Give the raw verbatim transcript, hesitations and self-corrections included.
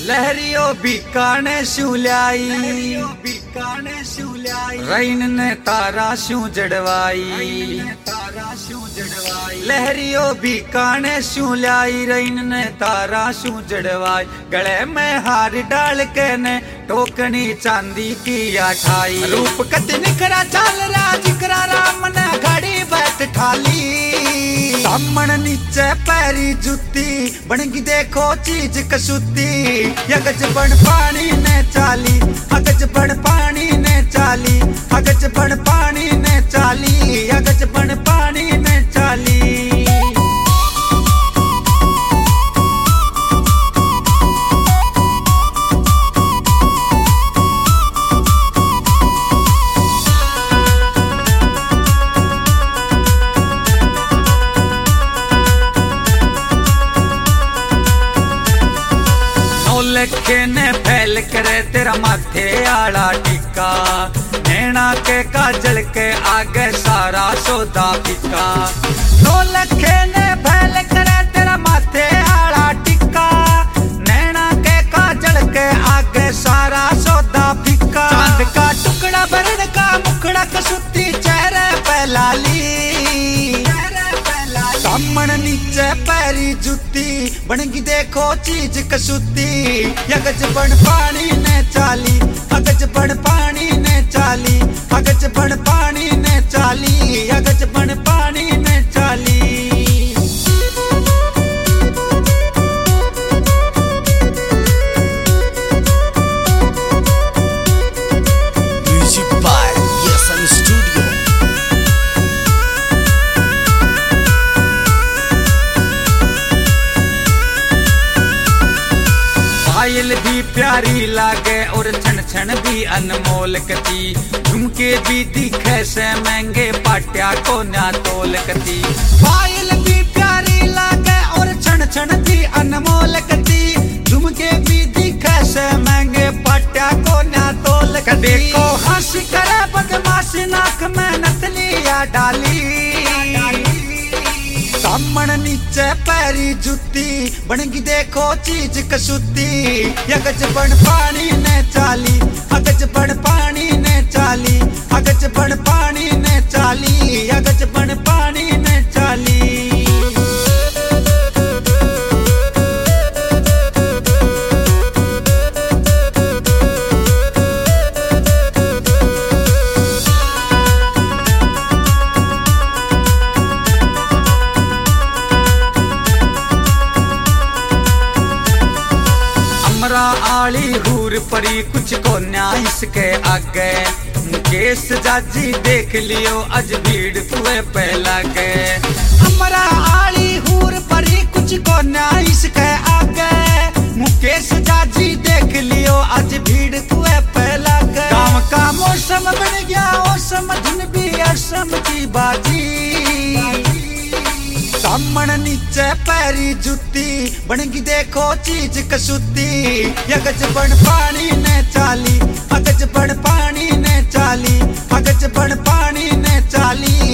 लहरियो बीकाने शू ल्याई, रैन ने तारा शू जड़वाई। लहरियो बीकाने शू ल्याई, रैन ने तारा शू जड़वाई। गले में हार डाल के ने टोकनी चांदी की अठाई। रूप कत निखरा चाल राज करा राम ने घड़ी बैठ ठाली। सामण नीचे पैरी जुती बनगी देखो चीज कसूती। यगज बन पानी ने चाली, अगज बन पानी ने चाली, अगज बन पानी ने चाली, अगज बन पानी ने चाली। लखे ने फैल करे तेरा माथे आला टिक्का। नैना के काजल के आगे सारा सौदा फिक्का। नौ लखे ने फैल करे तेरा माथे आला टिक्का। नैना के काजल के आगे सारा सौदा फिक्का। चांद का टुकड़ा बरन का मुखड़ा कसूती चेहरे पे लाली। सामण नीचे पैरी जुती बनगी देखो चीज कसूती। यगज बन पानी ने चाली, अगज बन पानी ने चाली, अगज बन पानी ने चाली, अगज बन पानी ने चाली। पायल भी प्यारी लागे और छन छन भी अनमोल कती। झुमके भी दिखे से महंगे पाट्या को ना तोल कती। पायल भी प्यारी लागे और छन छन भी अनमोल कती। झुमके भी दिखे से महंगे पाट्या को ना तोल कती। देखो हंसी करे बदमाशी नाक में नथलिया डाली। सामण नीचे पैरी जुती बनगी देखो चीज कसूती। यगज बन पानी ने चाली, अगज बन पानी ने चाली, अगज बन पानी ने चाली, अगज बन पानी ने चाली। आली हूर परी कुछ को न्याय इसके आगे। मुकेश जाजी देख लियो अज भीड़ तुए पे लागे। हमरा आली हूर परी कुछ को न्याय इसके आगे। मुकेश जाजी देख लियो अज भीड़ तुए पे लागे। गाँव का मौसम बन गया औसम धुन भी असम की बाजी। सामण नीचे पैरी जुती बनगी देखो चीज कसूती। यगज बन पानी ने चाली, अगज बन पानी ने चाली, अगज बन पानी ने चाली,